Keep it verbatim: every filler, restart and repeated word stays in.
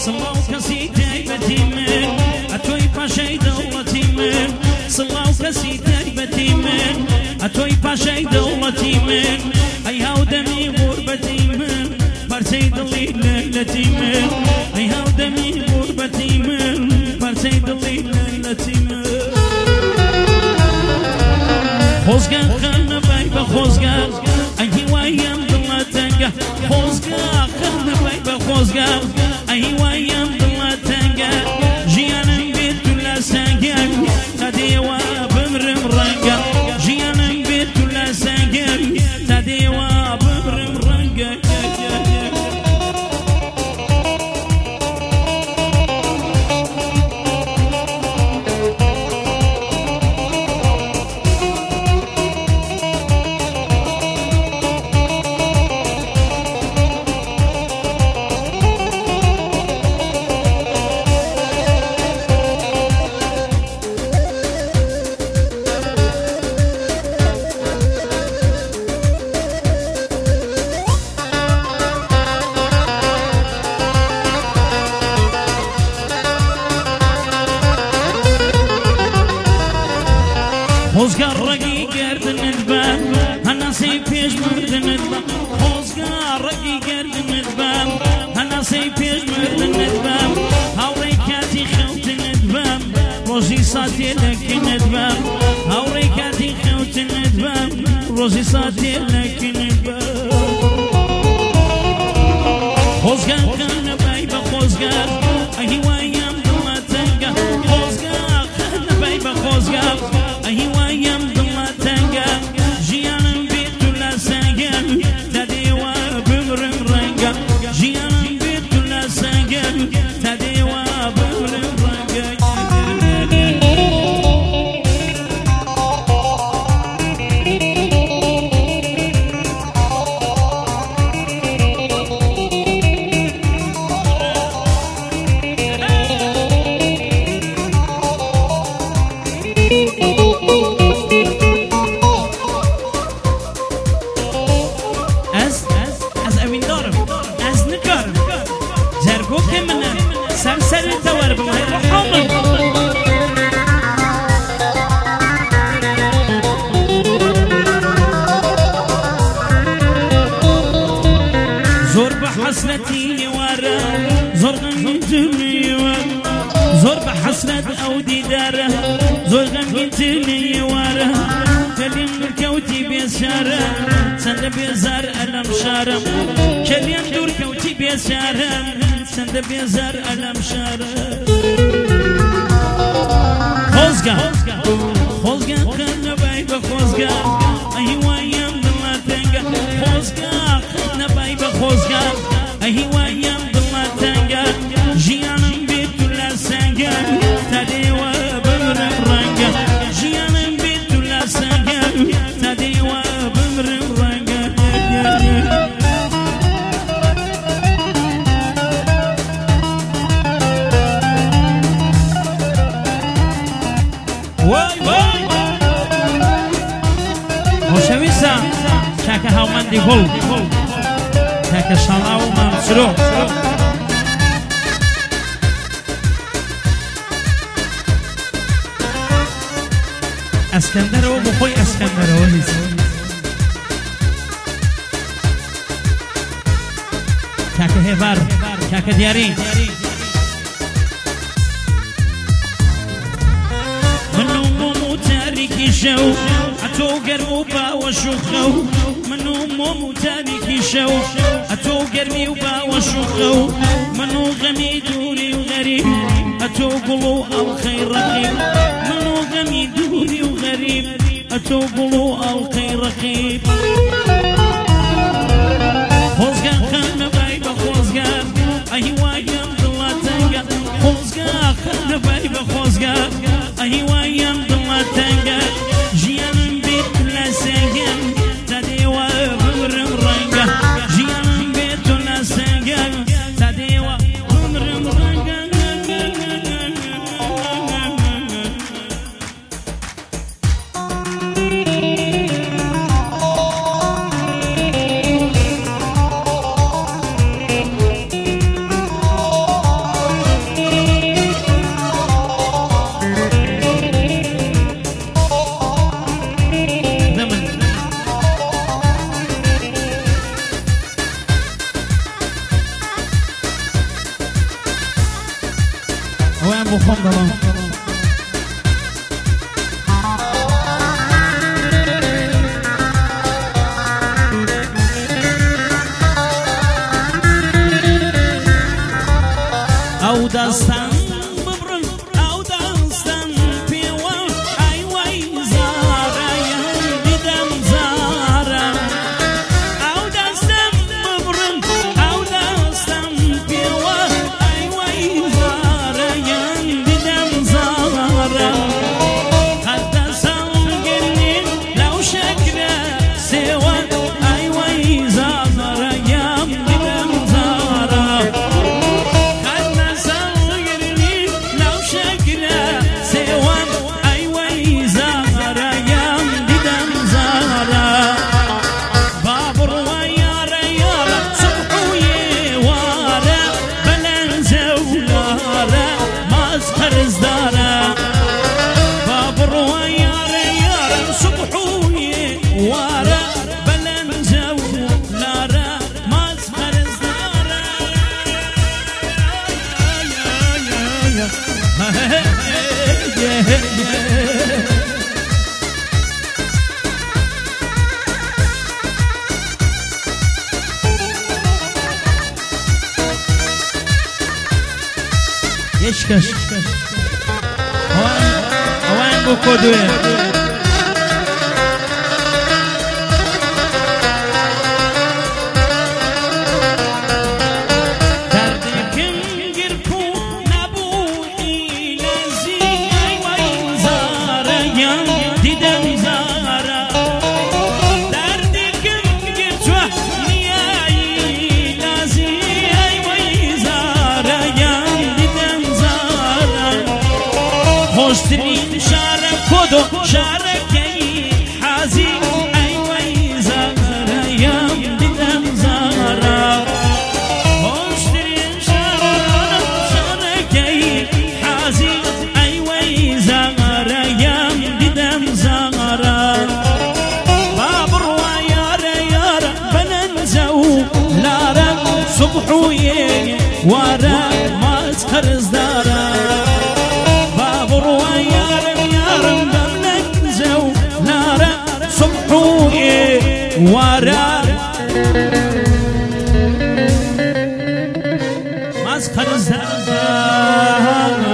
صلاو كسي تايبتي من أتوي باشي دولتي من صلاو كسي تايبتي من أتوي باشي دولتي من أي هاو دمي غربتي من بارسي دلي ليلتي من أي هاو دمي غربتي من بارسي دلي ليلتي من خوزگاه خانه بای با خوزگاه ای وایم دلتنگه خوزگاه خانه بای با خوزگاه ای وایم دلتنگه جیانم بیت تو لسنگه تدیوا بمرم رنگه جیانم بیت تو لسنگه تدیوا بمرم رنگه خوزگاه رگی گردن الباب هنه سی پیش مردن الباب خوزگاه رگی گردن الباب هنه سی پیش مردن الباب هاوری کاتی خوتن الباب روزی ساتی لکن الباب هاوری کاتی خوتن الباب روزی ساتی لکن الباب خوزگاه خانه بای با خوزگاه ای وایم دلتنگه خوزگاه خانه بای با خوزگاه ای وایم دلتنگه جیانم بیت تو لسنگه تدیوا بمرم رنگه جیانم بیت تو لسنگه تدیوا بمرم رنگه حسرتي ورا زرغم جنتني ورا زور بحسرت أو ديدارة زرغم جنتني ورا كلين كوتي بيسارة سند بيزار ألم شارم كلين دور كوتي بيسارة سند بيزار ألم شارم خوزقا خوزقا خلنا باي بخوزقا أيوة يم دلتنقا خوزقا خلنا باي بخوزقا أيوة يم دلتنقا جيانم بيتو لسنقا تديوا بمرم رنقا جيانم بيتو لسنقا تديوا بمرم رنقا واي واي خوشویستا چکه هاومندی گل چکه شالاو منصورو اسکندر او بخوی اسکندر او هیست چکه هیبر چکه دیاری شو أتوقر وبا وشخو منو مو تاريكي شو أتوقر وبا وشخو منو غمي دوري وغريب أتوقلو الخير رقيب منو غمي دوري وغريب أتوقلو الخير رقيب خوزقا خانة بايبا خوزقا أيوا يم دلتنقا خوزقا خانة بايبا خوزقا أيوا يم دلتنقا جيانم بيت لسنقا تديوا بمرم رنقا جيانم بيت لسنقا تديوا بمرم رنقا بخون دلم او دستم ببرن او دستم پیوان ای وای زاره دیدم زاره او دستم ببرن او دستم پیوان ای وای زاره دیدم زاره حتی سنگینی لو شکره سوان ای وای زاره دیدم زاره يشكش هوان هوان بكودوه خوشترین شارك كودو شاركي حازي اي وي زهرة يم بدم زهرة خوشترين شارك شاركي حازي اي وي زهرة يم بدم زهرة بابر ويارا يارا بننزو لارا صبحوي ورا ما تخرز دارا بابر ويارم يارم بمنزو نارا صبحوي ورا ما تخرز دارا